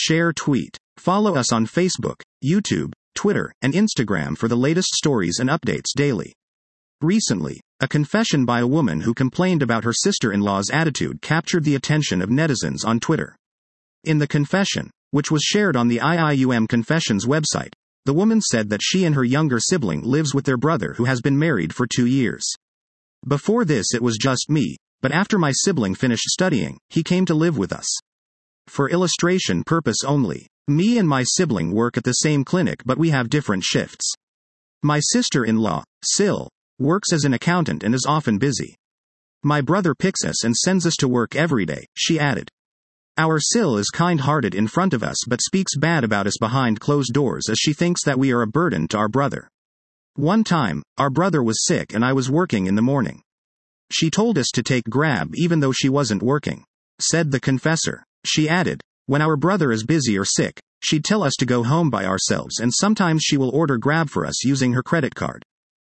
Share tweet. Follow us on Facebook, YouTube, Twitter, and Instagram for the latest stories and updates daily. Recently, a confession by a woman who complained about her sister-in-law's attitude captured the attention of netizens on Twitter. In the confession, which was shared on the IIUM Confessions website, the woman said that she and her younger sibling lives with their brother who has been married for 2 years. Before this it was just me, but after my sibling finished studying, he came to live with us. For illustration purpose only, me and my sibling work at the same clinic but we have different shifts. My sister-in-law, Sil, works as an accountant and is often busy. My brother picks us and sends us to work every day, she added. Our Sil is kind-hearted in front of us but speaks bad about us behind closed doors as she thinks that we are a burden to our brother. One time, our brother was sick and I was working in the morning. She told us to take Grab even though she wasn't working, said the confessor. She added, when our brother is busy or sick, she'd tell us to go home by ourselves and sometimes she will order Grab for us using her credit card.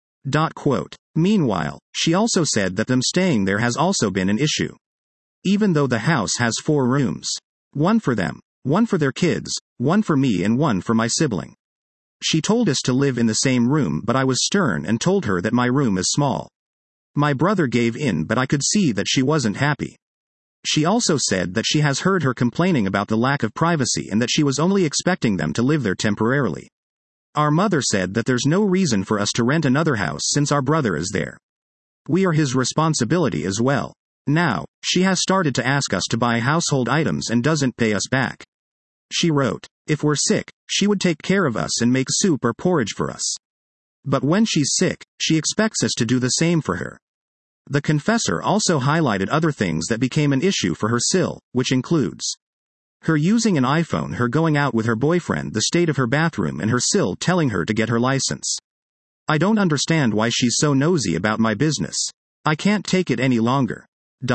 Meanwhile, she also said that them staying there has also been an issue. Even though the house has 4 rooms. 1 for them, 1 for their kids, 1 for me and 1 for my sibling. She told us to live in the same room but I was stern and told her that my room is small. My brother gave in but I could see that she wasn't happy. She also said that she has heard her complaining about the lack of privacy and that she was only expecting them to live there temporarily. Our mother said that there's no reason for us to rent another house since our brother is there. We are his responsibility as well. Now, she has started to ask us to buy household items and doesn't pay us back. She wrote, if we're sick, she would take care of us and make soup or porridge for us. But when she's sick, she expects us to do the same for her. The confessor also highlighted other things that became an issue for her Sil, which includes her using an iPhone, her going out with her boyfriend, the state of her bathroom, and her Sil telling her to get her license. I don't understand why she's so nosy about my business. I can't take it any longer.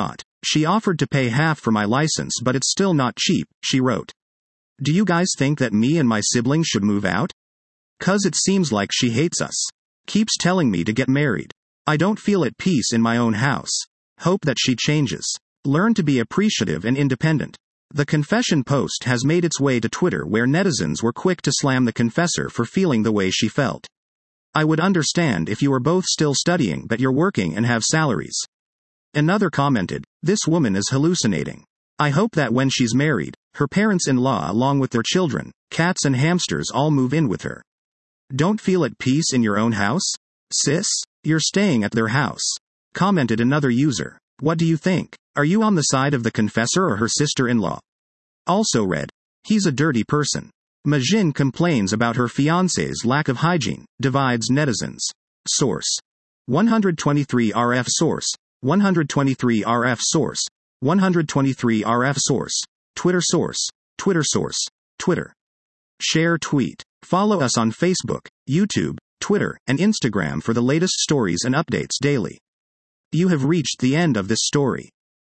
She offered to pay half for my license but it's still not cheap, she wrote. Do you guys think that me and my sibling should move out? 'Cause it seems like she hates us. Keeps telling me to get married. I don't feel at peace in my own house. Hope that she changes. Learn to be appreciative and independent. The confession post has made its way to Twitter where netizens were quick to slam the confessor for feeling the way she felt. I would understand if you were both still studying but you're working and have salaries. Another commented, this woman is hallucinating. I hope that when she's married, her parents-in-law along with their children, cats and hamsters all move in with her. Don't feel at peace in your own house? Sis? You're staying at their house. Commented another user. What do you think? Are you on the side of the confessor or her sister-in-law? Also read. He's a dirty person. Majin complains about her fiancé's lack of hygiene, divides netizens. Source. 123 RF Source. 123 RF Source. 123 RF Source. Twitter Source. Twitter Source. Twitter. Share tweet. Follow us on Facebook, YouTube, Twitter, and Instagram for the latest stories and updates daily. You have reached the end of this story.